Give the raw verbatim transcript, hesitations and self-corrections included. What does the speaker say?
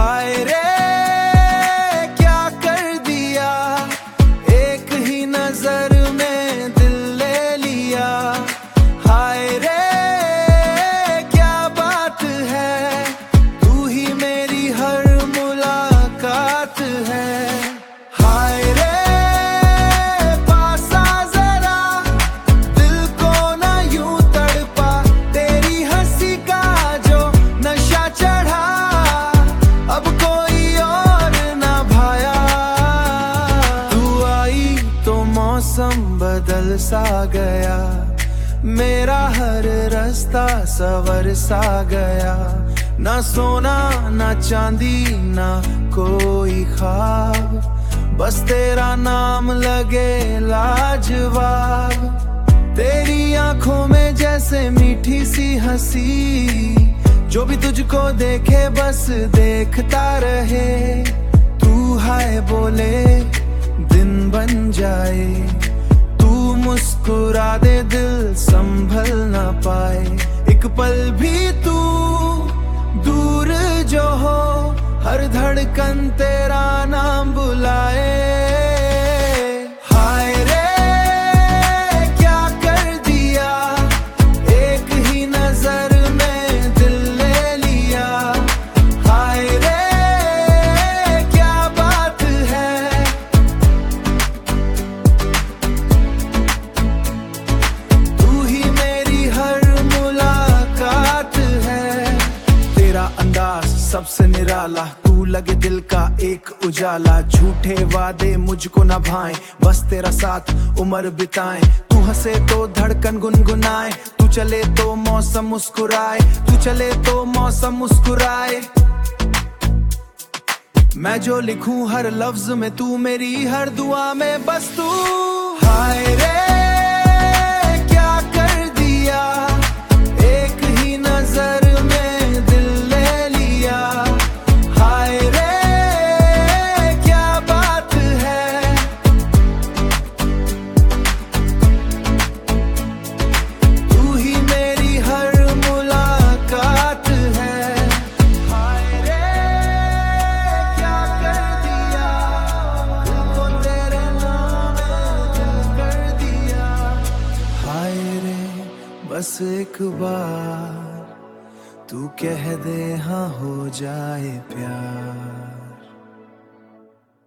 हाय रे क्या कर दिया, एक ही नजर में दिल ले लिया। हाय रे क्या बात है, तू ही मेरी हर मुलाकात है। हाय रे पास आ जरा, दिल को ना यूं तड़पा, तेरी हंसी का जो नशा चढ़ा, अब कोई और ना भाया। तू आई तो मौसम बदल सा गया, मेरा हर रास्ता सवर सा गया। ना सोना ना चांदी ना कोई ख्वाब, बस तेरा नाम लगे लाजवाब। तेरी आंखों में जैसे मीठी सी हंसी, जो भी तुझको देखे बस देखता रहे। तू हाय बोले दिन बन जाए, तू मुस्कुरा दे दिल संभल ना पाए। एक पल भी तू दूर जो हो, हर धड़कन तेरा नाम बुलाए। हाय रे क्या कर दिया, एक ही नजर में दिल ले लिया। हाय रे क्या बात है, तू ही मेरी हर मुलाकात है। तेरा अंदाज सबसे निराला, तू लगे दिल का एक उजाला। झूठे वादे मुझको न भाएं, बस तेरा साथ उम्र बिताएं। तू हंसे तो धड़कन गुनगुनाए, तू चले तो मौसम मुस्कुराए, तू चले तो मौसम मुस्कुराए। मैं जो लिखूं हर लफ्ज में तू, मेरी हर दुआ में बस तू। हाय रे क्या कर दिया, एक ही नजर में दिल ले लिया। हाय रे क्या बात है, तू ही मेरी हर मुलाकात है। हाय रे क्या कर दिया, दिल को तेरे नाम में कर दिया। हाय रे बस एक बार तू कह दे हाँ हो जाए प्यार।